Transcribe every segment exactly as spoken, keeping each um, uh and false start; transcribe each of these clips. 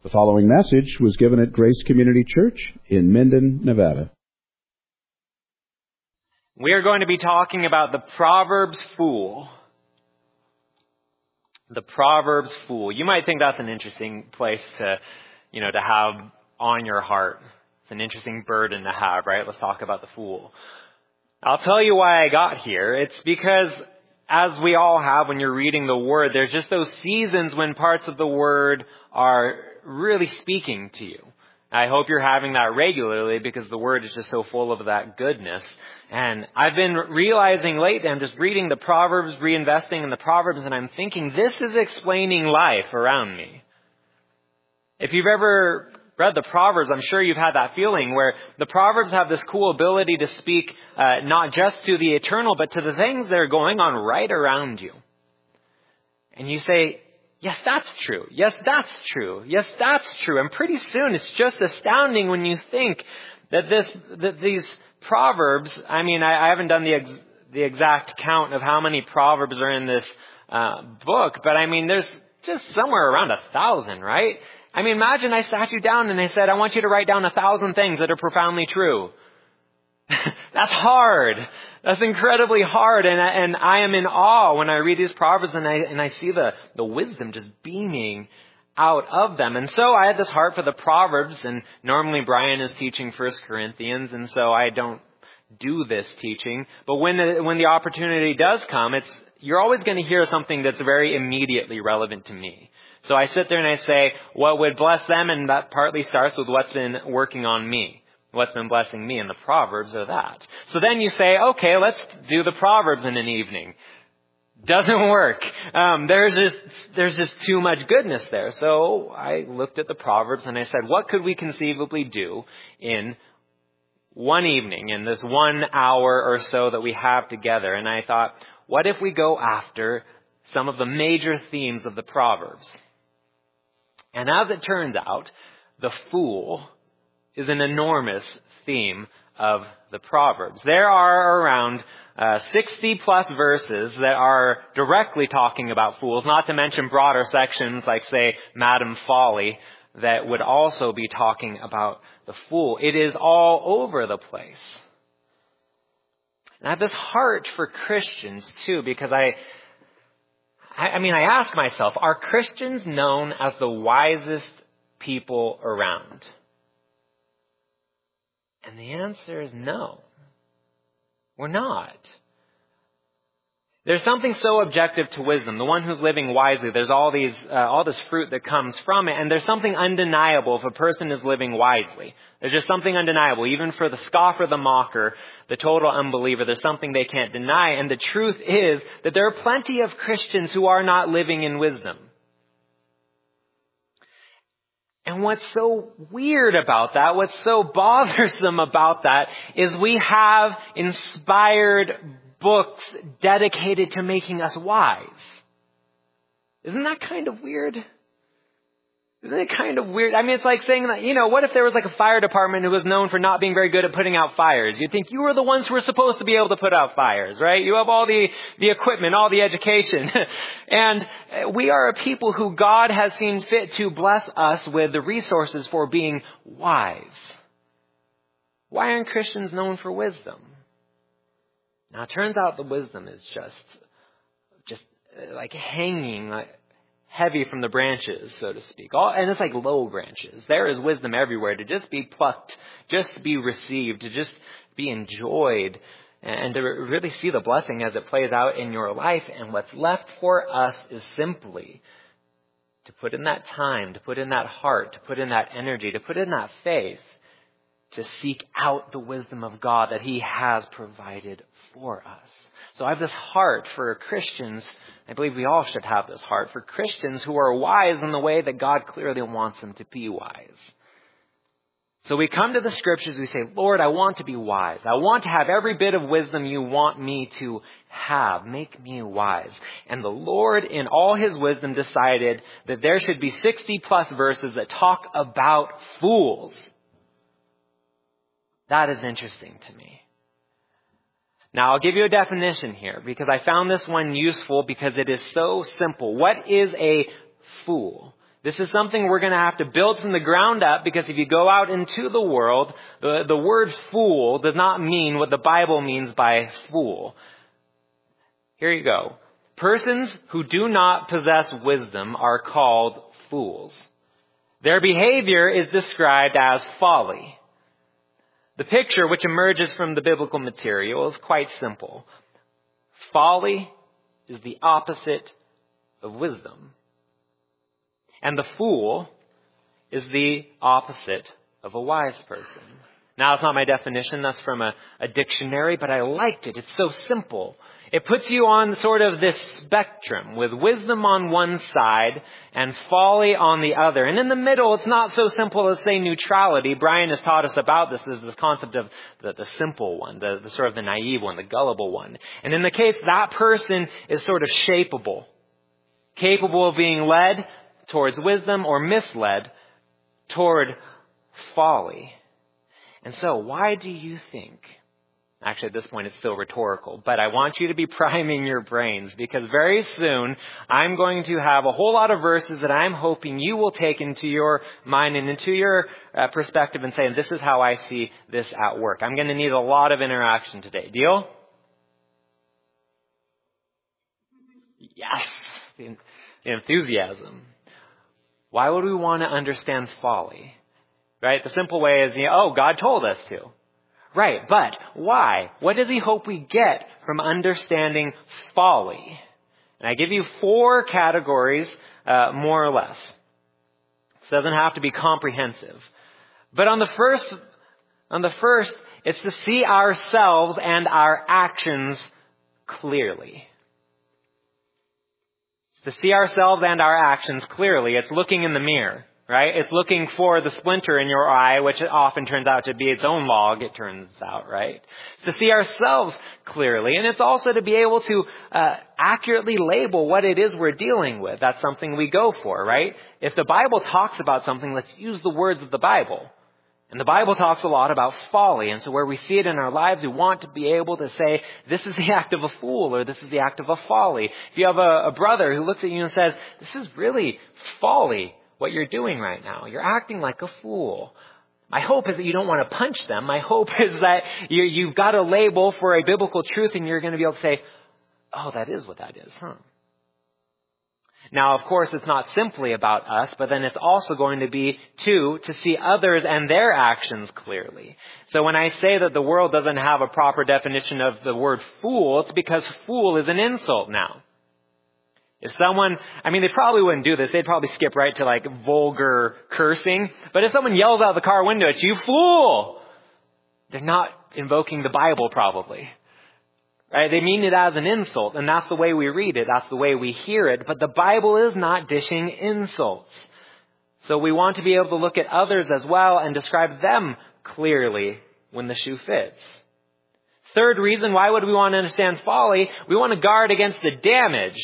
The following message was given at Grace Community Church in Minden, Nevada. We are going to be talking about the Proverbs Fool. The Proverbs Fool. You might think that's an interesting place to, you know, to have on your heart. It's an interesting burden to have, right? Let's talk about the Fool. I'll tell you why I got here. It's because, as we all have when you're reading the Word, there's just those seasons when parts of the Word are really speaking to you. I hope you're having that regularly because the Word is just so full of that goodness. And I've been realizing lately, I'm just reading the Proverbs, reinvesting in the Proverbs, and I'm thinking this is explaining life around me. If you've ever read the Proverbs, I'm sure you've had that feeling where the Proverbs have this cool ability to speak uh, not just to the eternal, but to the things that are going on right around you. And you say, yes, that's true. Yes, that's true. Yes, that's true. And pretty soon it's just astounding when you think that this, that these Proverbs, I mean, I, I haven't done the ex, the exact count of how many Proverbs are in this uh, book, but I mean, there's just somewhere around a thousand, right? I mean, imagine I sat you down and I said, I want you to write down a thousand things that are profoundly true. That's hard. That's incredibly hard. And I, and I am in awe when I read these Proverbs and I, and I see the, the wisdom just beaming out of them. And so I had this heart for the Proverbs, and normally Brian is teaching First Corinthians, and so I don't do this teaching. But when the, when the opportunity does come, it's, you're always going to hear something that's very immediately relevant to me. So I sit there and I say, what would bless them? And that partly starts with what's been working on me. What's been blessing me, and the Proverbs are that. So then you say, okay, let's do the Proverbs in an evening. Doesn't work. Um, there's just, there's just too much goodness there. So I looked at the Proverbs and I said, what could we conceivably do in one evening, in this one hour or so that we have together? And I thought, what if we go after some of the major themes of the Proverbs? And as it turns out, the fool is an enormous theme of the Proverbs. There are around uh, sixty plus verses that are directly talking about fools, not to mention broader sections like, say, Madam Folly, that would also be talking about the fool. It is all over the place. And I have this heart for Christians, too, because I, I, I mean, I ask myself, are Christians known as the wisest people around? And the answer is no. We're not. There's something so objective to wisdom. The one who's living wisely, there's all these, uh, all this fruit that comes from it. And there's something undeniable if a person is living wisely. There's just something undeniable. Even for the scoffer, the mocker, the total unbeliever, there's something they can't deny. And the truth is that there are plenty of Christians who are not living in wisdom. And what's so weird about that, what's so bothersome about that, is we have inspired books dedicated to making us wise. Isn't that kind of weird? Isn't it kind of weird? I mean, it's like saying that, you know, what if there was like a fire department who was known for not being very good at putting out fires? You'd think you were the ones who were supposed to be able to put out fires, right? You have all the, the equipment, all the education. And we are a people who God has seen fit to bless us with the resources for being wise. Why aren't Christians known for wisdom? Now, it turns out the wisdom is just, just like hanging like, heavy from the branches, so to speak. All, and it's like low branches. There is wisdom everywhere to just be plucked, just to be received, to just be enjoyed, and to really see the blessing as it plays out in your life. And what's left for us is simply to put in that time, to put in that heart, to put in that energy, to put in that faith, to seek out the wisdom of God that He has provided for us. So I have this heart for Christians. I believe we all should have this heart for Christians who are wise in the way that God clearly wants them to be wise. So we come to the Scriptures, we say, Lord, I want to be wise. I want to have every bit of wisdom you want me to have. Make me wise. And the Lord, in all His wisdom, decided that there should be sixty plus verses that talk about fools. That is interesting to me. Now, I'll give you a definition here because I found this one useful because it is so simple. What is a fool? This is something we're going to have to build from the ground up, because if you go out into the world, the, the word fool does not mean what the Bible means by fool. Here you go. Persons who do not possess wisdom are called fools. Their behavior is described as folly. The picture which emerges from the biblical material is quite simple. Folly is the opposite of wisdom. And the fool is the opposite of a wise person. Now, it's not my definition. That's from a, a dictionary, but I liked it. It's so simple. It puts you on sort of this spectrum with wisdom on one side and folly on the other. And in the middle, it's not so simple as, say, neutrality. Brian has taught us about this, is this concept of the, the simple one, the, the sort of the naive one, the gullible one. And in the case, that person is sort of shapeable, capable of being led towards wisdom or misled toward folly. And so, why do you think... Actually, at this point, it's still rhetorical, but I want you to be priming your brains, because very soon I'm going to have a whole lot of verses that I'm hoping you will take into your mind and into your uh, perspective and say, this is how I see this at work. I'm going to need a lot of interaction today. Deal? Yes. The, the enthusiasm. Why would we want to understand folly? Right? The simple way is, you know, oh, God told us to. Right, but why? What does he hope we get from understanding folly? And I give you four categories, uh, more or less. This doesn't have to be comprehensive. But on the first, on the first, it's to see ourselves and our actions clearly. To see ourselves and our actions clearly. It's looking in the mirror. Right? It's looking for the splinter in your eye, which often turns out to be its own log, it turns out, right? To see ourselves clearly. And it's also to be able to uh, accurately label what it is we're dealing with. That's something we go for, right? If the Bible talks about something, let's use the words of the Bible. And the Bible talks a lot about folly. And so where we see it in our lives, we want to be able to say, this is the act of a fool, or this is the act of a folly. If you have a, a brother who looks at you and says, this is really folly, what you're doing right now. You're acting like a fool. My hope is that you don't want to punch them. My hope is that you, you've got a label for a biblical truth, and you're going to be able to say, oh, that is what that is, huh? Now, of course, it's not simply about us, but then it's also going to be, too, to see others and their actions clearly. So when I say that the world doesn't have a proper definition of the word fool, it's because fool is an insult now. If someone, I mean, they probably wouldn't do this. They'd probably skip right to like vulgar cursing. But if someone yells out the car window at you, fool, they're not invoking the Bible probably. Right? They mean it as an insult. And that's the way we read it. That's the way we hear it. But the Bible is not dishing insults. So we want to be able to look at others as well and describe them clearly when the shoe fits. Third reason, why would we want to understand folly? We want to guard against the damage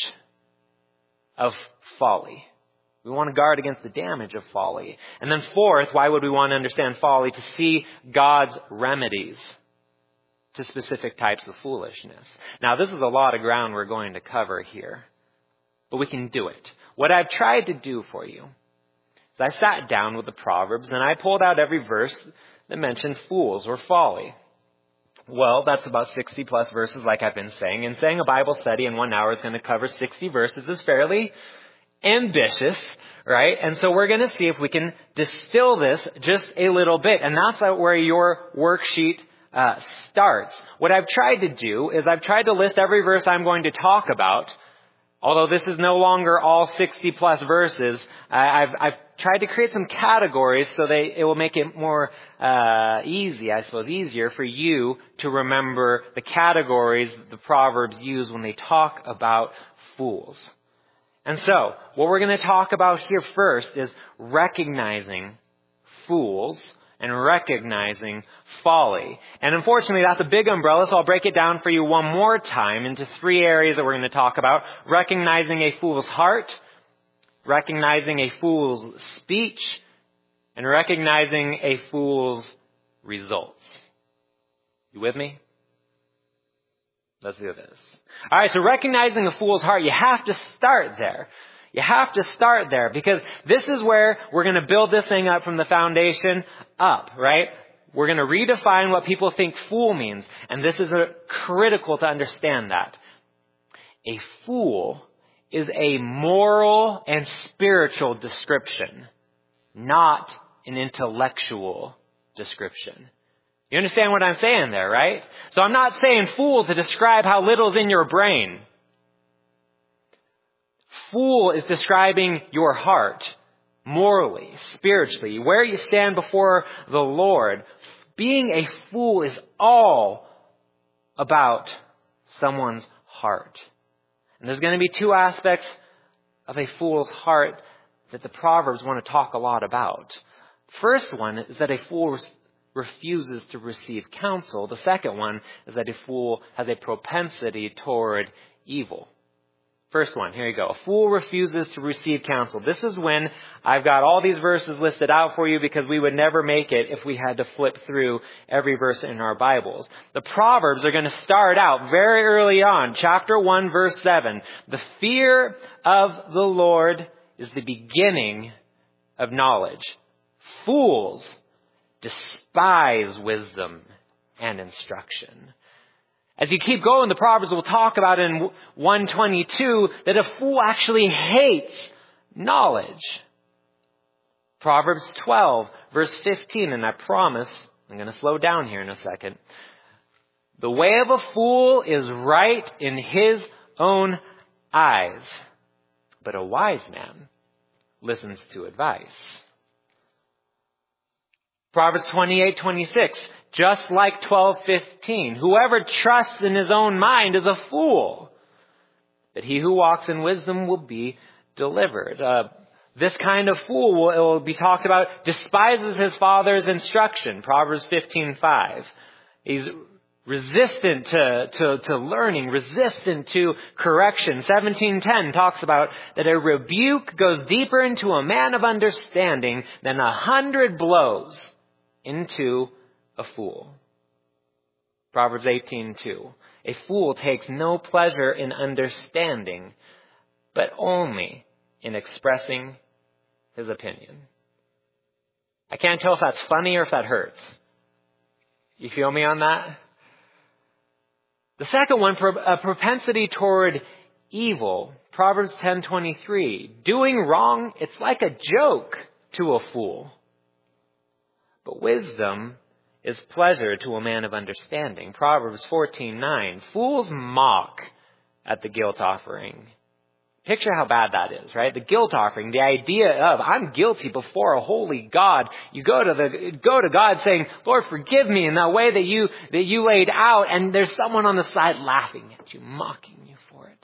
of folly. We want to guard against the damage of folly. And then fourth, why would we want to understand folly? To see God's remedies to specific types of foolishness. Now, this is a lot of ground we're going to cover here, but we can do it. What I've tried to do for you is I sat down with the Proverbs and I pulled out every verse that mentions fools or folly. Well, that's about sixty plus verses, like I've been saying. And saying a Bible study in one hour is going to cover sixty verses is fairly ambitious, right? And so we're going to see if we can distill this just a little bit. And that's where your worksheet uh, starts. What I've tried to do is I've tried to list every verse I'm going to talk about. Although this is no longer all sixty plus verses, I've, I've tried to create some categories so they, it will make it more uh, easy, I suppose, easier for you to remember the categories the Proverbs use when they talk about fools. And so, what we're going to talk about here first is recognizing fools and recognizing folly. And unfortunately, that's a big umbrella, so I'll break it down for you one more time into three areas that we're going to talk about. Recognizing a fool's heart, recognizing a fool's speech, and recognizing a fool's results. You with me? Let's do this. All right, so recognizing a fool's heart, you have to start there. You have to start there because this is where we're going to build this thing up from the foundation up, right? We're going to redefine what people think fool means. And this is a, critical to understand that. A fool is a moral and spiritual description, not an intellectual description. You understand what I'm saying there, right? So I'm not saying fool to describe how little's in your brain. Fool is describing your heart, morally, spiritually, where you stand before the Lord. Being a fool is all about someone's heart. And there's going to be two aspects of a fool's heart that the Proverbs want to talk a lot about. First one is that a fool refuses to receive counsel. The second one is that a fool has a propensity toward evil. First one, here you go. A fool refuses to receive counsel. This is when I've got all these verses listed out for you because we would never make it if we had to flip through every verse in our Bibles. The Proverbs are going to start out very early on. Chapter one, verse seven. The fear of the Lord is the beginning of knowledge. Fools despise wisdom and instruction. As you keep going, the Proverbs will talk about in one twenty-two that a fool actually hates knowledge. Proverbs twelve, verse fifteen, and I promise, I'm going to slow down here in a second. The way of a fool is right in his own eyes, but a wise man listens to advice. Proverbs twenty-eight, twenty-six, just like twelve, fifteen. Whoever trusts in his own mind is a fool, but he who walks in wisdom will be delivered. Uh, this kind of fool will, it will be talked about, despises his father's instruction. Proverbs fifteen, five. He's resistant to, to, to learning, resistant to correction. seventeen ten talks about that a rebuke goes deeper into a man of understanding than a hundred blows into a fool. Proverbs eighteen two. A fool takes no pleasure in understanding, but only in expressing his opinion. I can't tell if that's funny or if that hurts. You feel me on that? The second one, a propensity toward evil. Proverbs ten twenty-three. Doing wrong, it's like a joke to a fool. But wisdom is pleasure to a man of understanding. Proverbs fourteen nine. Fools mock at the guilt offering. Picture how bad that is, right? The guilt offering, the idea of I'm guilty before a holy God. You go to the go to God saying, Lord, forgive me in that way that you that you laid out, and there's someone on the side laughing at you, mocking you for it.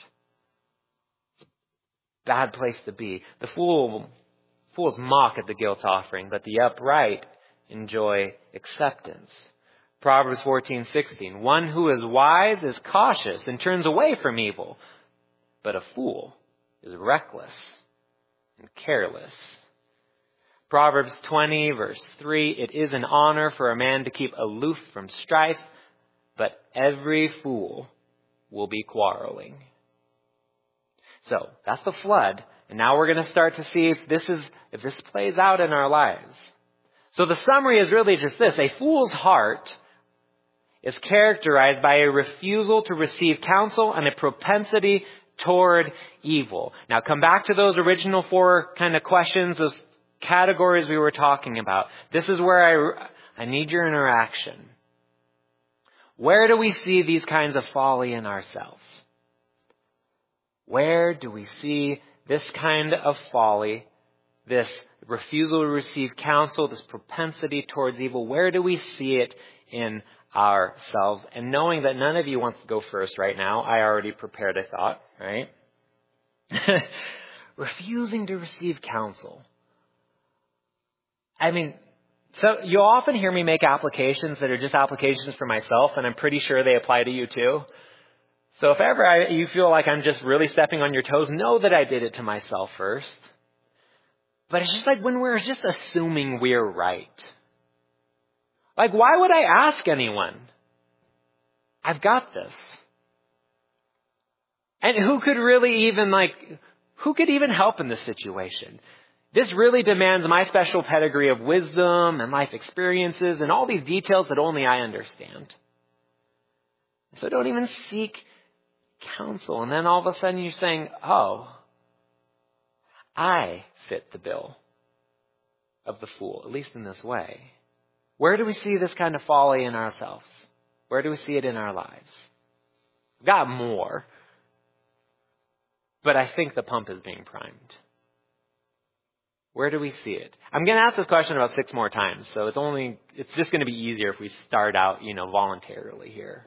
Bad place to be. The fool fools mock at the guilt offering, but the upright enjoy acceptance. Proverbs fourteen sixteen. One who is wise is cautious and turns away from evil, but a fool is reckless and careless. Proverbs twenty, verse three. It is an honor for a man to keep aloof from strife, but every fool will be quarreling. So that's the flood. And now we're going to start to see if this is if this plays out in our lives. So the summary is really just this. A fool's heart is characterized by a refusal to receive counsel and a propensity toward evil. Now come back to those original four kind of questions, those categories we were talking about. This is where I, I need your interaction. Where do we see these kinds of folly in ourselves? Where do we see this kind of folly, this refusal to receive counsel, this propensity towards evil? Where do we see it in ourselves? And knowing that none of you wants to go first right now, I already prepared a thought, right? Refusing to receive counsel. I mean, so you'll often hear me make applications that are just applications for myself, and I'm pretty sure they apply to you too. So if ever I, you feel like I'm just really stepping on your toes, know that I did it to myself first. But it's just like when we're just assuming we're right. Like, why would I ask anyone? I've got this. And who could really even like who could even help in this situation? This really demands my special pedigree of wisdom and life experiences and all these details that only I understand. So don't even seek counsel. And then all of a sudden you're saying, oh, I fit the bill of the fool, at least in this way. Where do we see this kind of folly in ourselves? Where do we see it in our lives? We've got more, but I think the pump is being primed. Where do we see it? I'm going to ask this question about six more times, so it's only it's just going to be easier if we start out, you know, voluntarily here.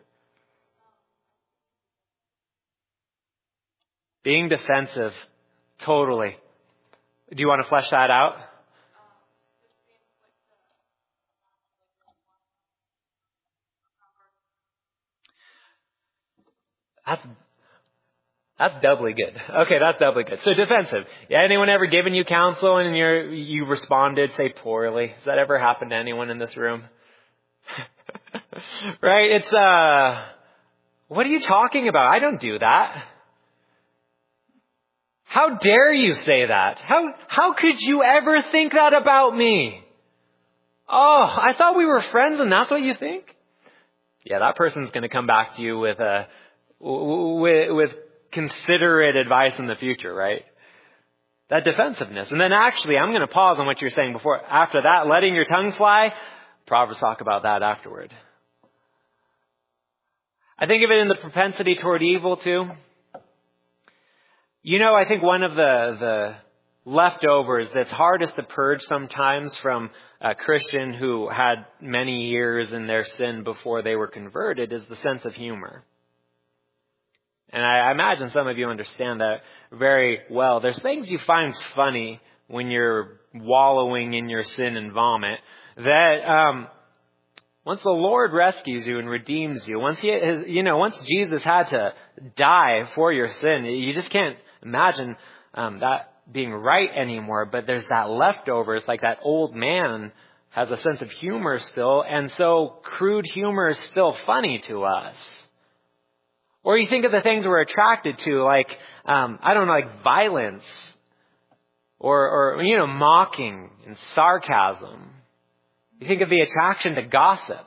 Being defensive, totally. Do you want to flesh that out? That's That's doubly good. Okay, that's doubly good. So defensive. Yeah, anyone ever given you counsel and you're, you responded, say, poorly? Has that ever happened to anyone in this room? Right? It's, uh, what are you talking about? I don't do that. How dare you say that? How, how could you ever think that about me? Oh, I thought we were friends and that's what you think? Yeah, that person's going to come back to you with a, with, with considerate advice in the future, right? That defensiveness. And then actually, I'm going to pause on what you're saying before. After that, letting your tongue fly, Proverbs talk about that afterward. I think of it in the propensity toward evil too. You know, I think one of the, the leftovers that's hardest to purge sometimes from a Christian who had many years in their sin before they were converted is the sense of humor. And I imagine some of you understand that very well. There's things you find funny when you're wallowing in your sin and vomit that um, once the Lord rescues you and redeems you, once he has, you know, once Jesus had to die for your sin, you just can't imagine um, that being right anymore. But there's that leftover. It's like that old man has a sense of humor still, and so crude humor is still funny to us. Or you think of the things we're attracted to, like, um, I don't know, like violence or, or, you know, mocking and sarcasm. You think of the attraction to gossip.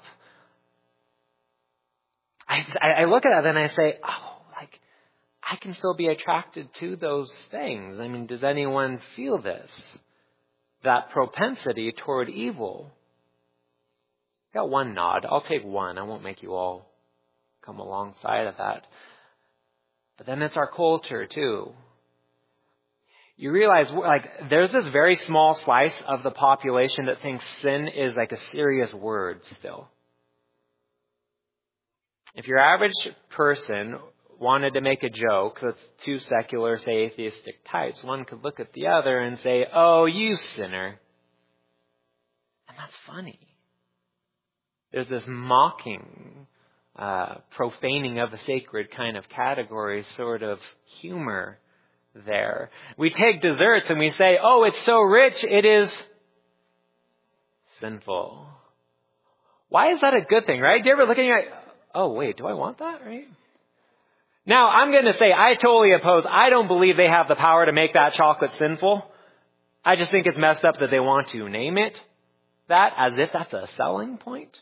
I, I look at that and I say, oh, like, I can still be attracted to those things. I mean, does anyone feel this? That propensity toward evil. I got one nod. I'll take one. I won't make you all come alongside of that. But then it's our culture too. You realize, like, there's this very small slice of the population that thinks sin is like a serious word still. If your average person wanted to make a joke that's two secular, say, atheistic types, one could look at the other and say, oh, you sinner. And that's funny. There's this mocking, Uh, profaning of a sacred kind of category, sort of humor there. We take desserts and we say, oh, it's so rich, it is sinful. Why is that a good thing, right? Do you ever look at it, oh, wait, do I want that, right? Now, I'm going to say, I totally oppose, I don't believe they have the power to make that chocolate sinful. I just think it's messed up that they want to name it that as if that's a selling point.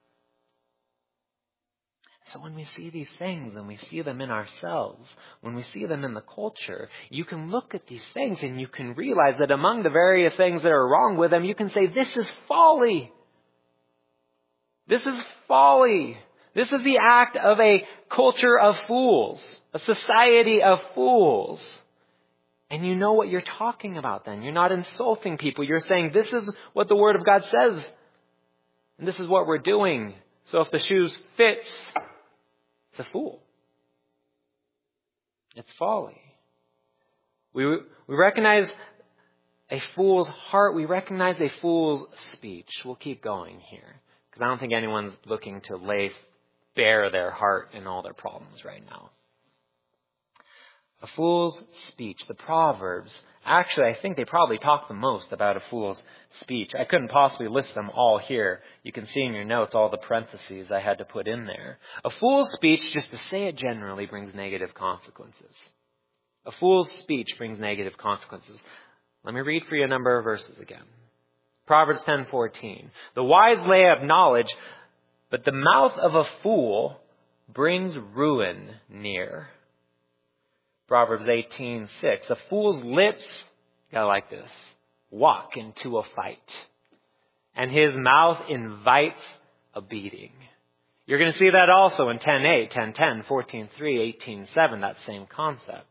So when we see these things and we see them in ourselves, when we see them in the culture, you can look at these things and you can realize that among the various things that are wrong with them, you can say, this is folly. This is folly. This is the act of a culture of fools, a society of fools. And you know what you're talking about then. You're not insulting people. You're saying, this is what the Word of God says. And this is what we're doing. So if the shoes fits, it's a fool. It's folly. We we recognize a fool's heart. We recognize a fool's speech. We'll keep going here because I don't think anyone's looking to lay bare their heart in all their problems right now. A fool's speech. The Proverbs, actually, I think they probably talk the most about a fool's speech. I couldn't possibly list them all here. You can see in your notes all the parentheses I had to put in there. A fool's speech, just to say it generally, brings negative consequences. A fool's speech brings negative consequences. Let me read for you a number of verses again. Proverbs ten fourteen. The wise lay up knowledge, but the mouth of a fool brings ruin near. Proverbs eighteen six. A fool's lips, I like this, walk into a fight, and his mouth invites a beating. You're going to see that also in ten eight, ten ten, fourteen three, eighteen seven, that same concept.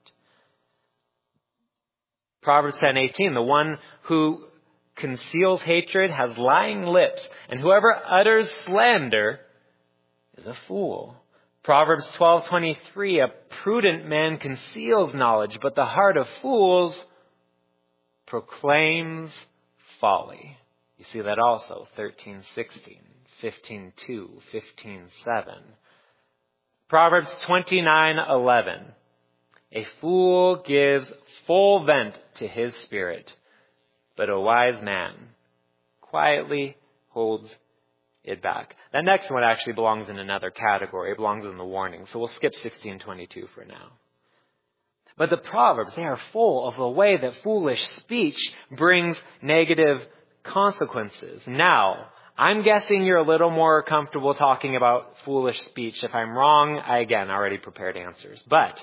Proverbs ten eighteen. The one who conceals hatred has lying lips, and whoever utters slander is a fool. Proverbs twelve twenty-three. A prudent man conceals knowledge, but the heart of fools proclaims folly. You see that also, thirteen sixteen, fifteen two, fifteen seven. Proverbs twenty-nine eleven. A fool gives full vent to his spirit, but a wise man quietly holds it back. That next one actually belongs in another category. It belongs in the warning. So we'll skip sixteen twenty-two for now. But the Proverbs, they are full of the way that foolish speech brings negative consequences. Now, I'm guessing you're a little more comfortable talking about foolish speech. If I'm wrong, I again already prepared answers. But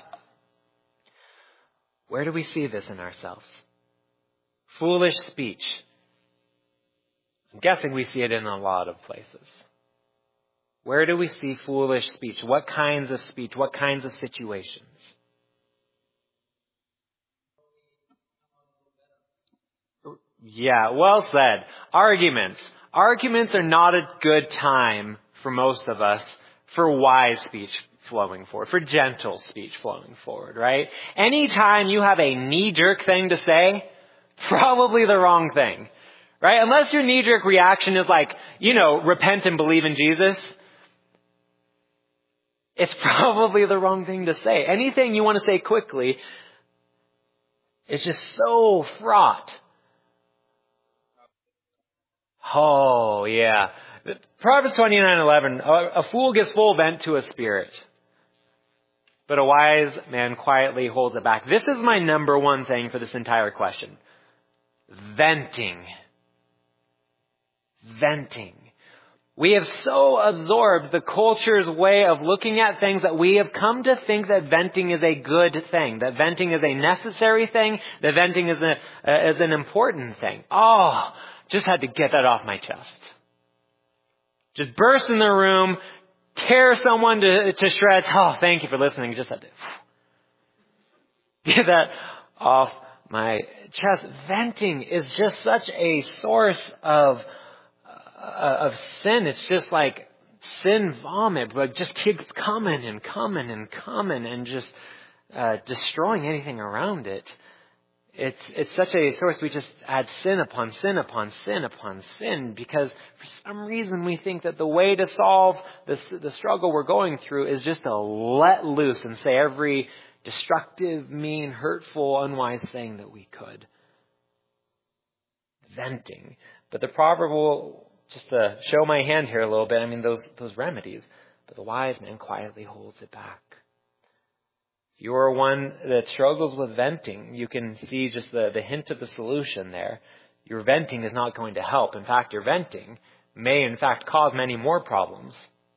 where do we see this in ourselves? Foolish speech. I'm guessing we see it in a lot of places. Where do we see foolish speech? What kinds of speech? What kinds of situations? Yeah, well said. Arguments. Arguments are not a good time for most of us for wise speech flowing forward, for gentle speech flowing forward, right? Anytime you have a knee-jerk thing to say, probably the wrong thing, right? Unless your knee-jerk reaction is like, you know, repent and believe in Jesus, it's probably the wrong thing to say. Anything you want to say quickly is just so fraught. Oh, yeah. Proverbs twenty-nine eleven, a fool gives full vent to a spirit, but a wise man quietly holds it back. This is my number one thing for this entire question. Venting. Venting. We have so absorbed the culture's way of looking at things that we have come to think that venting is a good thing, that venting is a necessary thing, that venting is, a, uh, is an important thing. Oh, just had to get that off my chest. Just burst in the room, tear someone to, to shreds. Oh, thank you for listening. Just had to get that off my chest. Venting is just such a source of uh, of sin. It's just like sin vomit, but just keeps coming and coming and coming and just uh, destroying anything around it. It's it's such a source. We just add sin upon sin upon sin upon sin because for some reason we think that the way to solve this, the struggle we're going through is just to let loose and say every destructive, mean, hurtful, unwise thing that we could. Venting. But the proverb will, just to show my hand here a little bit, I mean those those remedies, but the wise man quietly holds it back. If you are one that struggles with venting, you can see just the, the hint of the solution there. Your venting is not going to help. In fact, your venting may, in fact, cause many more problems.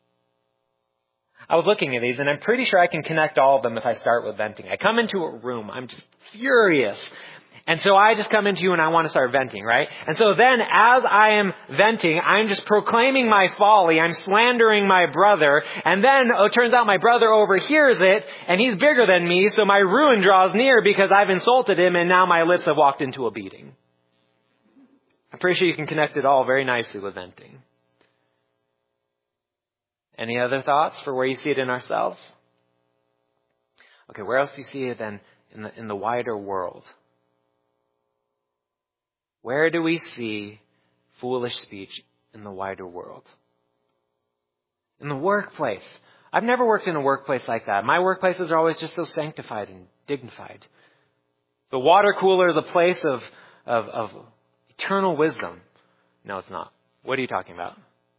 I was looking at these, and I'm pretty sure I can connect all of them if I start with venting. I come into a room. I'm just furious. And so I just come into you and I want to start venting, right? And so then as I am venting, I'm just proclaiming my folly. I'm slandering my brother. And then it turns out my brother overhears it and he's bigger than me. So my ruin draws near because I've insulted him and now my lips have walked into a beating. I'm pretty sure you can connect it all very nicely with venting. Any other thoughts for where you see it in ourselves? Okay, where else do you see it then in the, in the wider world? Where do we see foolish speech in the wider world? In the workplace. I've never worked in a workplace like that. My workplaces are always just so sanctified and dignified. The water cooler is a place of, of, of eternal wisdom. No, it's not. What are you talking about?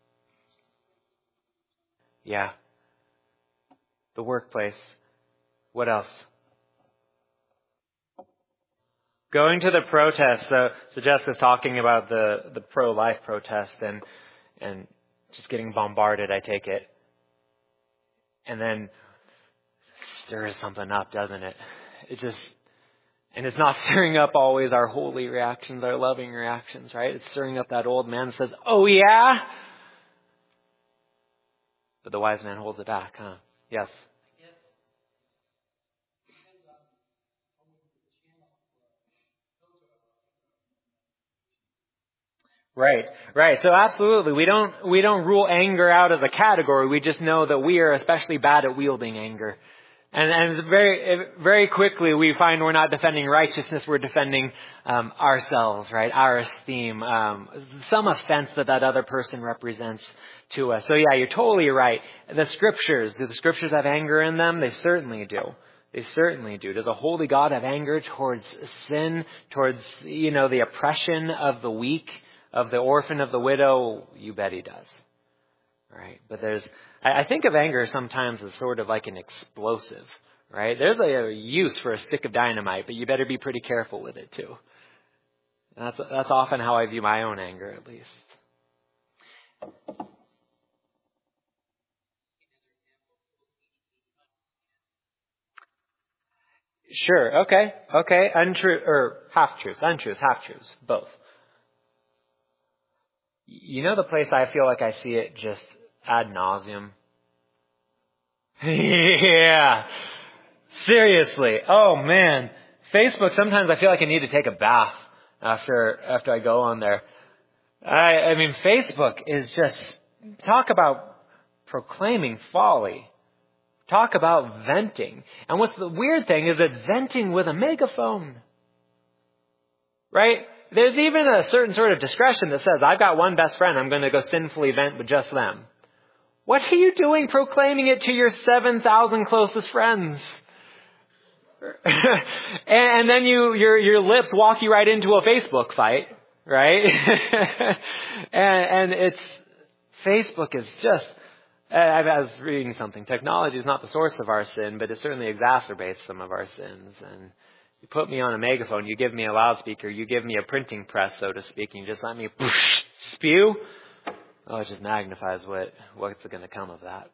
Yeah. The workplace. What else? Going to the protest, so, so Jessica's talking about the, the pro-life protest and, and just getting bombarded, I take it. And then stirs something up, doesn't it? It just, and it's not stirring up always our holy reactions, our loving reactions, right? It's stirring up that old man that says, oh yeah? But the wise man holds it back, huh? Yes. Right, right. So absolutely, we don't we don't rule anger out as a category. We just know that we are especially bad at wielding anger, and and very very quickly we find we're not defending righteousness. We're defending um, ourselves, right? Our esteem, um, some offense that that other person represents to us. So yeah, you're totally right. The scriptures, do the scriptures have anger in them? They certainly do. They certainly do. Does a holy God have anger towards sin, towards you know the oppression of the weak? Of the orphan, of the widow? You bet he does. Right? But there's, I think of anger sometimes as sort of like an explosive, right? There's a use for a stick of dynamite, but you better be pretty careful with it too. And that's, that's often how I view my own anger, at least. Sure. Okay. Okay. Untrue, or half-truths, untruths, half-truths, both. You know the place I feel like I see it just ad nauseum? Yeah. Seriously. Oh man. Facebook, sometimes I feel like I need to take a bath after after I go on there. I I mean Facebook is just, talk about proclaiming folly. Talk about venting. And what's the weird thing is that venting with a megaphone. Right? There's even a certain sort of discretion that says, I've got one best friend, I'm going to go sinfully vent with just them. What are you doing proclaiming it to your seven thousand closest friends? and, and then you, your, your lips walk you right into a Facebook fight, right? and, and it's, Facebook is just, I was reading something. Technology is not the source of our sin, but it certainly exacerbates some of our sins. And you put me on a megaphone, you give me a loudspeaker, you give me a printing press, so to speak, and you just let me whoosh, spew. Oh, it just magnifies what, what's going to come of that.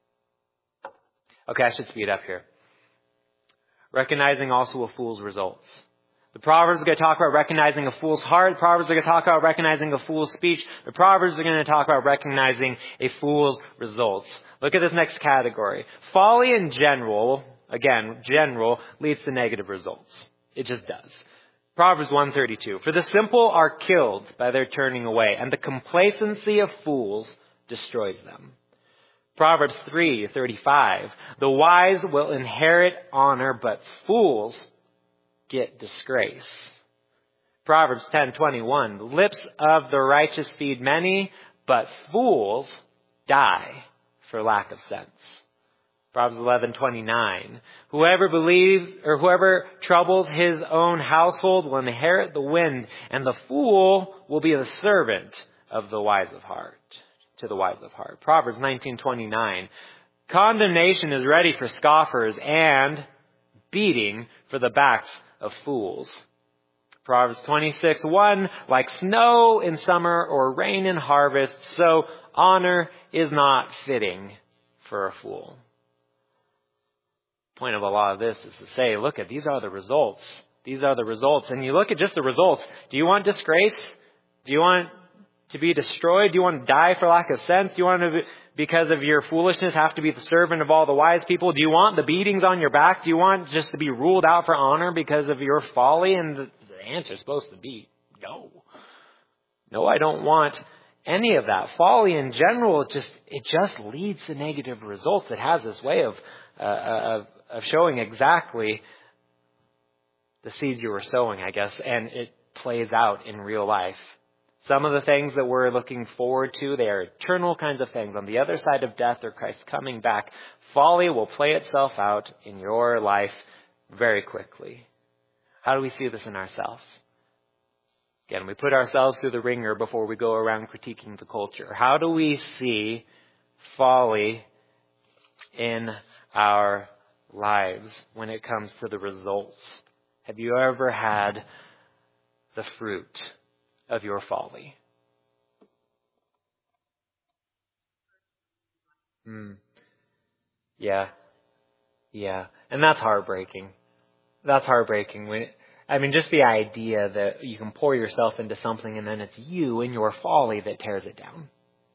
Okay, I should speed up here. Recognizing also a fool's results. The Proverbs are going to talk about recognizing a fool's heart. The Proverbs are going to talk about recognizing a fool's speech. The Proverbs are going to talk about recognizing a fool's results. Look at this next category. Folly in general, again, general, leads to negative results. It just does. Proverbs one thirty-two. For the simple are killed by their turning away, and the complacency of fools destroys them. Proverbs three thirty-five. The wise will inherit honor, but fools get disgrace. Proverbs ten twenty-one. The lips of the righteous feed many, but fools die for lack of sense. Proverbs eleven twenty-nine. Whoever believes or whoever troubles his own household will inherit the wind, and the fool will be the servant of the wise of heart. To the wise of heart. Proverbs nineteen twenty-nine. Condemnation is ready for scoffers and beating for the backs of fools. Proverbs twenty-six one. Like snow in summer or rain in harvest, so honor is not fitting for a fool. Point of a lot of this is to say, look at, these are the results. These are the results. And you look at just the results. Do you want disgrace? Do you want to be destroyed? Do you want to die for lack of sense? Do you want to, because of your foolishness, have to be the servant of all the wise people? Do you want the beatings on your back? Do you want just to be ruled out for honor because of your folly? And the, the answer is supposed to be no. No, I don't want any of that. Folly in general, just it just leads to negative results. It has this way of uh, of of showing exactly the seeds you were sowing, I guess, and it plays out in real life. Some of the things that we're looking forward to, they are eternal kinds of things. On the other side of death or Christ coming back, folly will play itself out in your life very quickly. How do we see this in ourselves? Again, we put ourselves through the ringer before we go around critiquing the culture. How do we see folly in our lives when it comes to the results? Have you ever had the fruit of your folly? Hmm. Yeah. Yeah. And that's heartbreaking. That's heartbreaking. When, I mean, just the idea that you can pour yourself into something and then it's you and your folly that tears it down.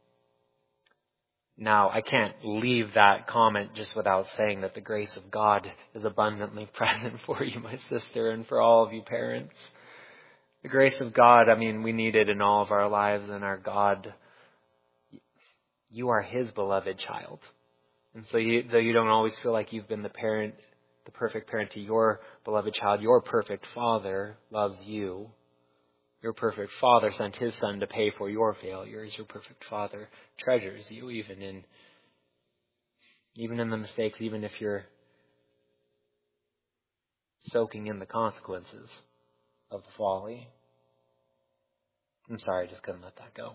Now, I can't leave that comment just without saying that the grace of God is abundantly present for you, my sister, and for all of you parents. The grace of God, I mean, we need it in all of our lives, and our God, you are His beloved child. And so you, though you don't always feel like you've been the parent, the perfect parent to your beloved child, your perfect Father loves you. Your perfect Father sent His Son to pay for your failures. Your perfect Father treasures you even in even in the mistakes, even if you're soaking in the consequences of the folly. I'm sorry, I just couldn't let that go.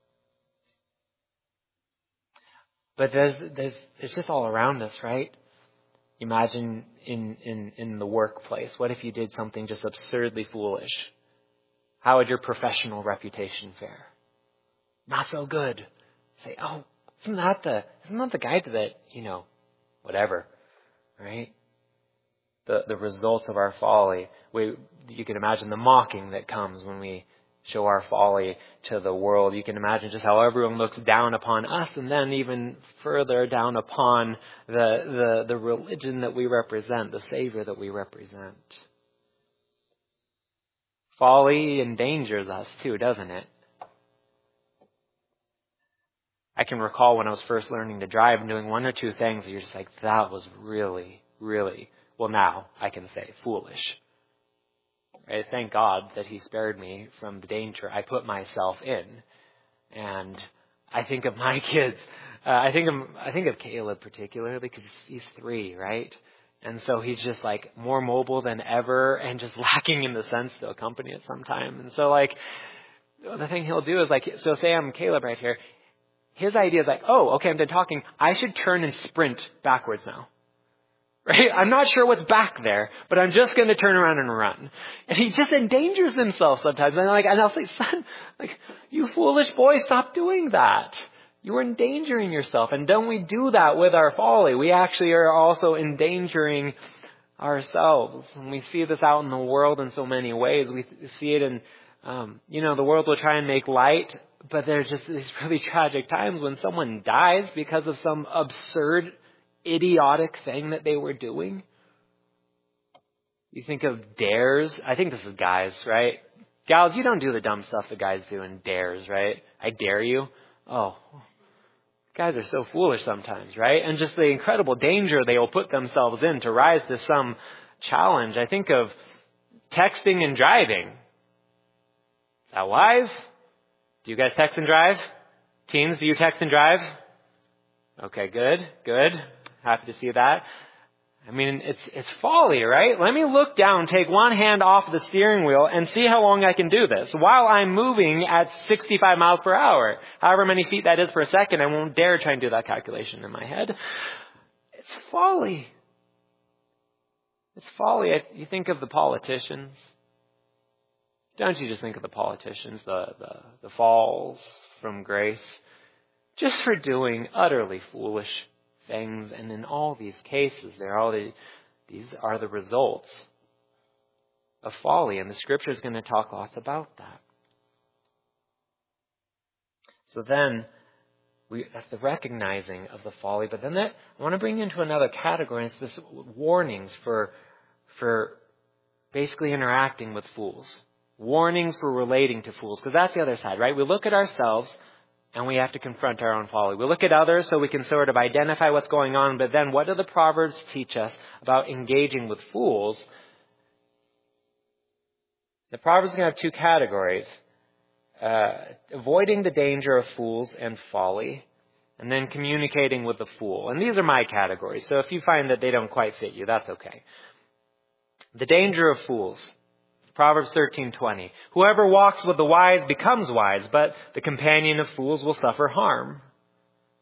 But there's there's it's just all around us, right? Imagine in, in, in the workplace. What if you did something just absurdly foolish? How would your professional reputation fare? Not so good. Say, oh, isn't that the isn't that the guy that, you know, whatever, right? The the results of our folly. We you can imagine the mocking that comes when we show our folly to the world. You can imagine just how everyone looks down upon us, and then even further down upon the the, the religion that we represent, the Savior that we represent. Folly endangers us too, doesn't it? I can recall when I was first learning to drive and doing one or two things, you're just like, that was really, really, well now I can say foolish. Right? Thank God that He spared me from the danger I put myself in. And I think of my kids, uh, I think of, I think of Caleb particularly because he's three, right? And so he's just like more mobile than ever and just lacking in the sense to accompany it sometime. And so like, the thing he'll do is like, so say I'm Caleb right here. His idea is like, oh, okay, I'm done talking. I should turn and sprint backwards now. Right? I'm not sure what's back there, but I'm just going to turn around and run. And he just endangers himself sometimes. And like, and I'll say, son, like, you foolish boy, stop doing that. You're endangering yourself. And don't we do that with our folly? We actually are also endangering ourselves. And we see this out in the world in so many ways. We see it in, um, you know, the world will try and make light, but there's just these really tragic times when someone dies because of some absurd, idiotic thing that they were doing. You think of dares. I think this is guys, right? Gals, you don't do the dumb stuff the guys do in dares, right? I dare you. Oh, guys are so foolish sometimes, right? And just the incredible danger they will put themselves in to rise to some challenge. I think of texting and driving. Is that wise? Do you guys text and drive? Teens, do you text and drive? Okay, good, good. Happy to see that. I mean, it's it's folly, right? Let me look down, take one hand off the steering wheel, and see how long I can do this while I'm moving at sixty-five miles per hour. However many feet that is per second, I won't dare try and do that calculation in my head. It's folly. It's folly. You think of the politicians. Don't you just think of the politicians, the, the, the falls from grace, just for doing utterly foolish things. And in all these cases, they're all the, these are the results of folly. And the Scripture is going to talk lots about that. So then, we, that's the recognizing of the folly. But then that, I want to bring you into another category. And it's this warnings for, for basically interacting with fools. Warnings for relating to fools. Because that's the other side, right? We look at ourselves and we have to confront our own folly. We look at others so we can sort of identify what's going on. But then what do the Proverbs teach us about engaging with fools? The Proverbs are going to have two categories. Uh, avoiding the danger of fools and folly. And then communicating with the fool. And these are my categories. So if you find that they don't quite fit you, that's okay. The danger of fools. Proverbs thirteen twenty. Whoever walks with the wise becomes wise, but the companion of fools will suffer harm.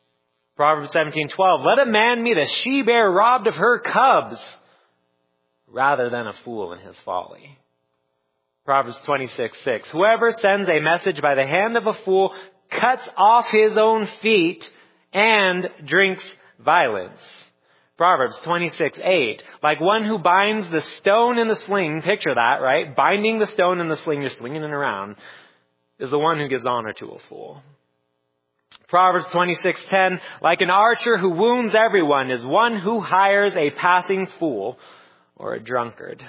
Proverbs seventeen twelve. Let a man meet a she-bear robbed of her cubs. rather than a fool in his folly. Proverbs twenty-six six. Whoever sends a message by the hand of a fool cuts off his own feet and drinks violence. Proverbs twenty-six eight. Like one who binds the stone in the sling, picture that, right? Binding the stone in the sling, you're slinging it around, is the one who gives honor to a fool. Proverbs twenty-six ten. Like an archer who wounds everyone is one who hires a passing fool or a drunkard.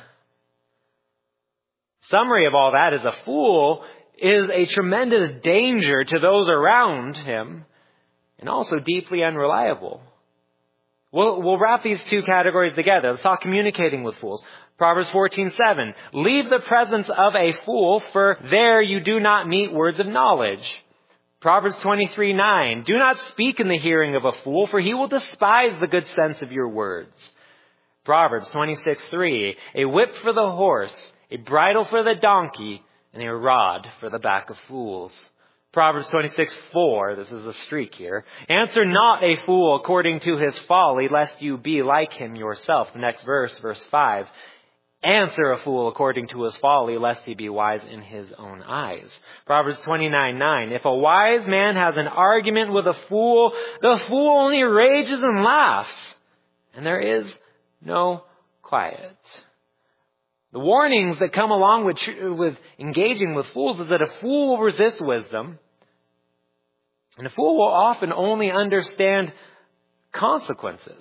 Summary of all that is a fool is a tremendous danger to those around him and also deeply unreliable. We'll, we'll wrap these two categories together. Let's talk communicating with fools. Proverbs fourteen seven. Leave the presence of a fool, for there you do not meet words of knowledge. Proverbs twenty-three nine. Do not speak in the hearing of a fool, for he will despise the good sense of your words. Proverbs twenty-six three. A whip for the horse, a bridle for the donkey, and a rod for the back of fools. Proverbs twenty-six four, this is a streak here. Answer not a fool according to his folly, lest you be like him yourself. The next verse, verse five. Answer a fool according to his folly, lest he be wise in his own eyes. Proverbs twenty-nine nine. If a wise man has an argument with a fool, the fool only rages and laughs, and there is no quiet. The warnings that come along with, with engaging with fools is that a fool will resist wisdom. And a fool will often only understand consequences.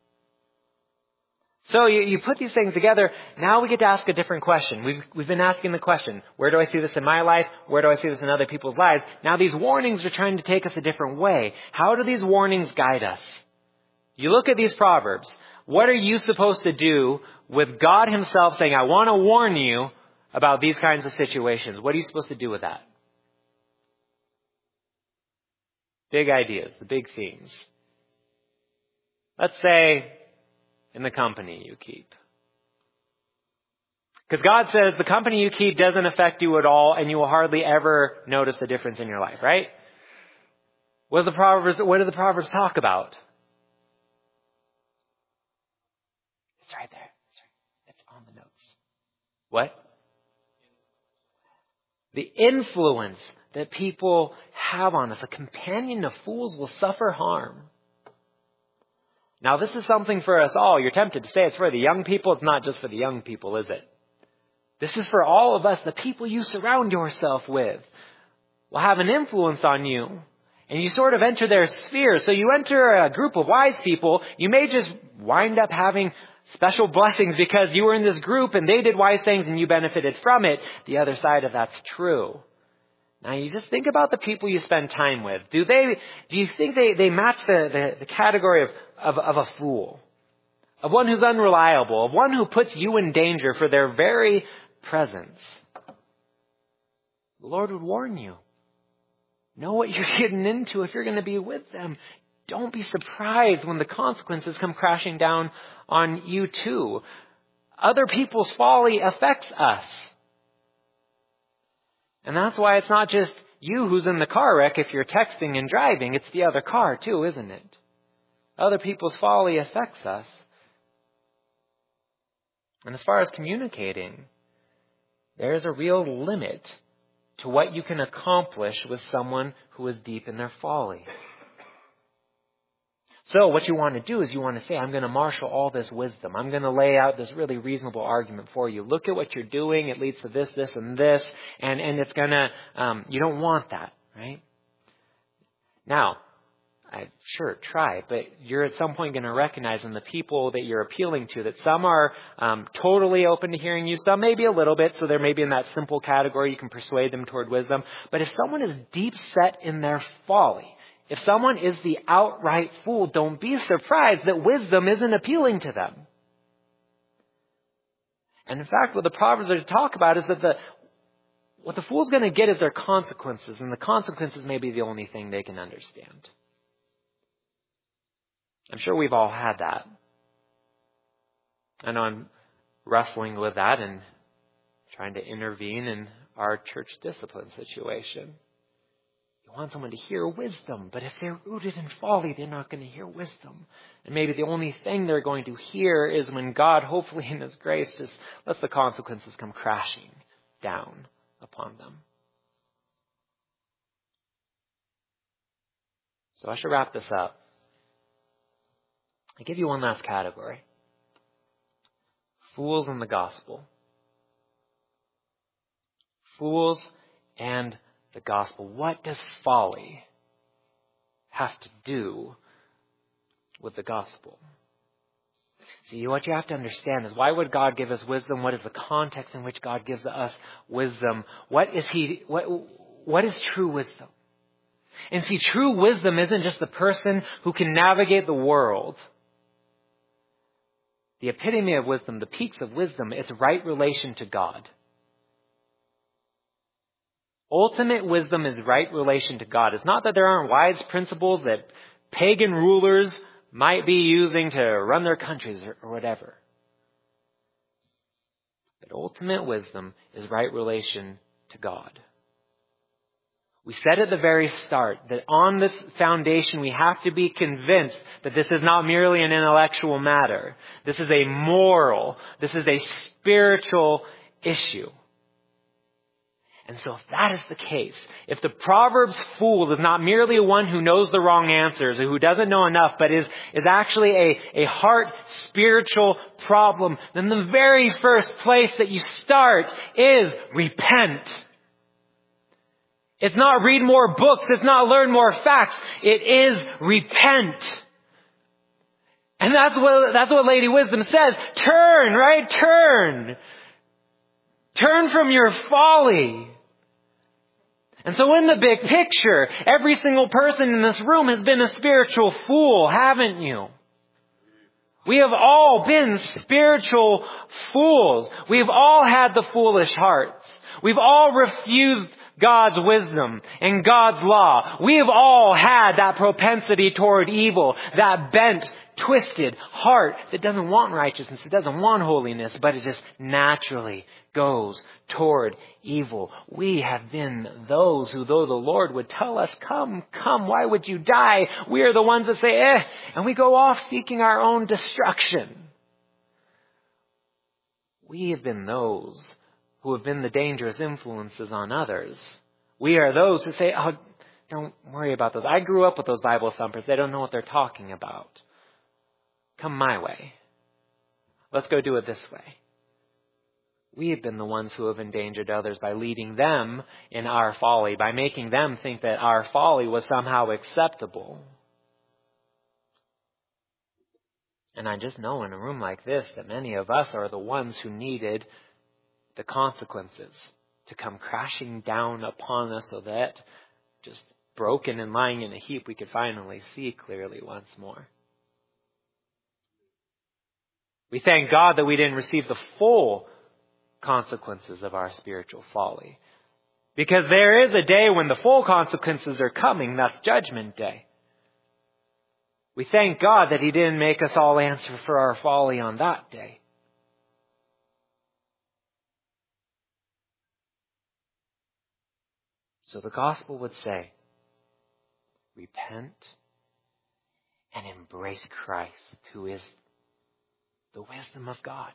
So you, you put these things together. Now we get to ask a different question. We've, we've been asking the question, where do I see this in my life? Where do I see this in other people's lives? Now these warnings are trying to take us a different way. How do these warnings guide us? You look at these Proverbs. What are you supposed to do with God himself saying, I want to warn you about these kinds of situations? What are you supposed to do with that? Big ideas, the big themes. Let's say in the company you keep. Because God says the company you keep doesn't affect you at all and you will hardly ever notice a difference in your life, right? What do the Proverbs, what do the Proverbs talk about? It's right there. It's, right. It's on the notes. What? The influence that people have on us. A companion of fools will suffer harm. Now, this is something for us all. You're tempted to say it's for the young people. It's not just for the young people, is it? This is for all of us. The people you surround yourself with will have an influence on you. And you sort of enter their sphere. So you enter a group of wise people. You may just wind up having special blessings because you were in this group and they did wise things and you benefited from it. The other side of that's true. Now you just think about the people you spend time with. Do they, do you think they, they match the, the, the category of, of, of a fool? Of one who's unreliable, of one who puts you in danger for their very presence? The Lord would warn you. Know what you're getting into if you're going to be with them. Don't be surprised when the consequences come crashing down on you too. Other people's folly affects us. And that's why it's not just you who's in the car wreck if you're texting and driving. It's the other car too, isn't it? Other people's folly affects us. And as far as communicating, there's a real limit to what you can accomplish with someone who is deep in their folly. So what you want to do is you want to say, I'm going to marshal all this wisdom. I'm going to lay out this really reasonable argument for you. Look at what you're doing. It leads to this, this, and this. And, and it's going to, um, you don't want that, right? Now, I, sure, try. But you're at some point going to recognize in the people that you're appealing to that some are um, totally open to hearing you. Some maybe a little bit. So they're maybe in that simple category. You can persuade them toward wisdom. But if someone is deep set in their folly, if someone is the outright fool, don't be surprised that wisdom isn't appealing to them. And in fact, what the Proverbs are to talk about is that the what the fool's going to get is their consequences, and the consequences may be the only thing they can understand. I'm sure we've all had that. I know I'm wrestling with that and trying to intervene in our church discipline situation. You want someone to hear wisdom, but if they're rooted in folly, they're not going to hear wisdom. And maybe the only thing they're going to hear is when God, hopefully in His grace, just lets the consequences come crashing down upon them. So I should wrap this up. I give you one last category. Fools and the gospel. Fools and the gospel. What does folly have to do with the gospel? See, what you have to understand is, why would God give us wisdom? What is the context in which God gives us wisdom? What is He? What, what is true wisdom? And see, true wisdom isn't just the person who can navigate the world. The epitome of wisdom, the peaks of wisdom, is right relation to God. Ultimate wisdom is right relation to God. It's not that there aren't wise principles that pagan rulers might be using to run their countries or, or whatever. But ultimate wisdom is right relation to God. We said at the very start that on this foundation we have to be convinced that this is not merely an intellectual matter. This is a moral, this is a spiritual issue. And so if that is the case, if the Proverbs fool is not merely one who knows the wrong answers or who doesn't know enough, but is, is actually a, a heart spiritual problem, then the very first place that you start is repent. It's not read more books. It's not learn more facts. It is repent. And that's what, that's what Lady Wisdom says. Turn, right? Turn. Turn from your folly. And so in the big picture, every single person in this room has been a spiritual fool, haven't you? We have all been spiritual fools. We've all had the foolish hearts. We've all refused God's wisdom and God's law. We have all had that propensity toward evil, that bent, twisted heart that doesn't want righteousness, it doesn't want holiness, but it just naturally goes toward evil. We have been those who, though the Lord would tell us, come, come, why would you die? We are the ones that say, eh, and we go off seeking our own destruction. We have been those who have been the dangerous influences on others. We are those who say, oh, don't worry about those. I grew up with those Bible thumpers. They don't know what they're talking about. Come my way. Let's go do it this way. We have been the ones who have endangered others by leading them in our folly, by making them think that our folly was somehow acceptable. And I just know in a room like this that many of us are the ones who needed the consequences to come crashing down upon us so that, just broken and lying in a heap, we could finally see clearly once more. We thank God that we didn't receive the full consequences of our spiritual folly. Because there is a day when the full consequences are coming. That's Judgment Day. We thank God that He didn't make us all answer for our folly on that day. So the gospel would say, repent and embrace Christ, who is the wisdom of God.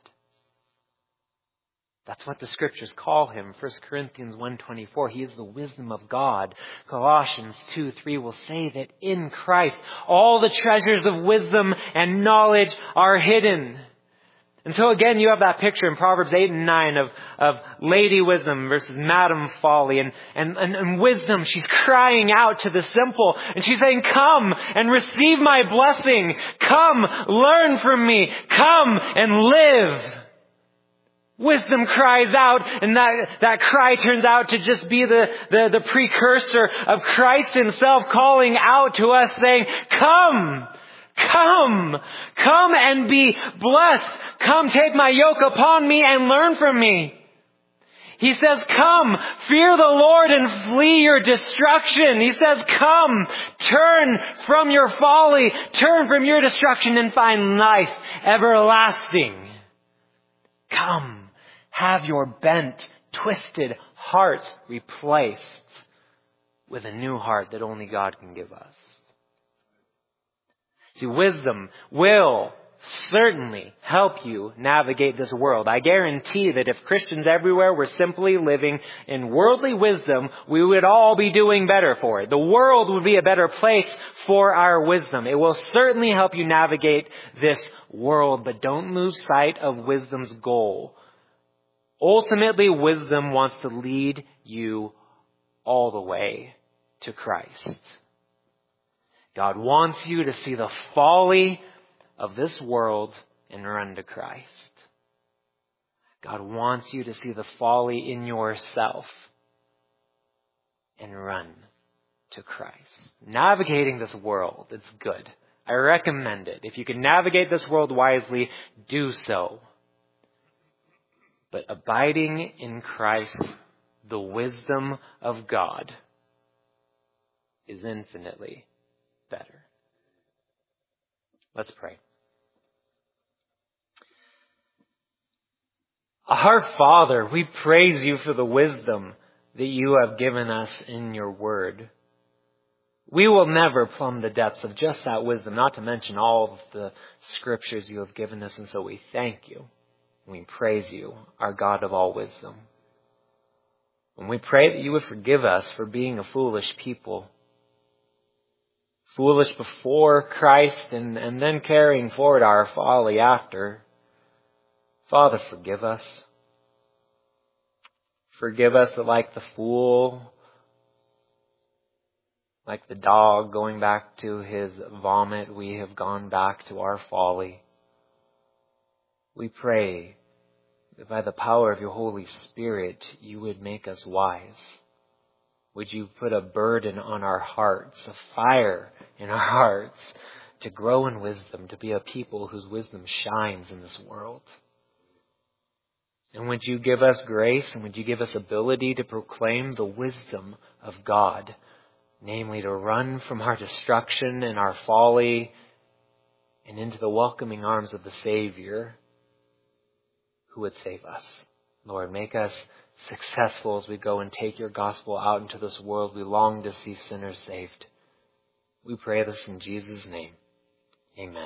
That's what the scriptures call Him. First Corinthians one twenty-four, He is the wisdom of God. Colossians two three will say that in Christ all the treasures of wisdom and knowledge are hidden. And so again, you have that picture in Proverbs eight and nine of, of Lady Wisdom versus Madam Folly. And, and, and, and wisdom, she's crying out to the simple. And she's saying, come and receive my blessing. Come, learn from me. Come and live. Wisdom cries out, and that, that cry turns out to just be the, the, the precursor of Christ Himself calling out to us saying, come, come, come and be blessed. Come, take my yoke upon me and learn from me. He says, come, fear the Lord and flee your destruction. He says, come, turn from your folly, turn from your destruction and find life everlasting. Come. Have your bent, twisted hearts replaced with a new heart that only God can give us. See, wisdom will certainly help you navigate this world. I guarantee that if Christians everywhere were simply living in worldly wisdom, we would all be doing better for it. The world would be a better place for our wisdom. It will certainly help you navigate this world, but don't lose sight of wisdom's goal. Ultimately, wisdom wants to lead you all the way to Christ. God wants you to see the folly of this world and run to Christ. God wants you to see the folly in yourself and run to Christ. Navigating this world, it's good. I recommend it. If you can navigate this world wisely, do so. But abiding in Christ, the wisdom of God, is infinitely better. Let's pray. Our Father, we praise you for the wisdom that you have given us in your word. We will never plumb the depths of just that wisdom, not to mention all of the scriptures you have given us, and so we thank you. We praise you, our God of all wisdom. And we pray that you would forgive us for being a foolish people. Foolish before Christ and, and then carrying forward our folly after. Father, forgive us. Forgive us that like the fool, like the dog going back to his vomit, we have gone back to our folly. We pray that by the power of your Holy Spirit, you would make us wise. Would you put a burden on our hearts, a fire in our hearts, to grow in wisdom, to be a people whose wisdom shines in this world. And would you give us grace, and would you give us ability to proclaim the wisdom of God, namely to run from our destruction and our folly and into the welcoming arms of the Savior who would save us. Lord, make us successful as we go and take your gospel out into this world. We long to see sinners saved. We pray this in Jesus' name. Amen.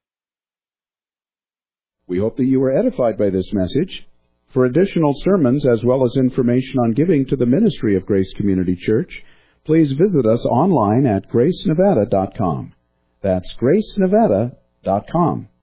We hope that you were edified by this message. For additional sermons as well as information on giving to the ministry of Grace Community Church, please visit us online at grace nevada dot com. That's grace nevada dot com.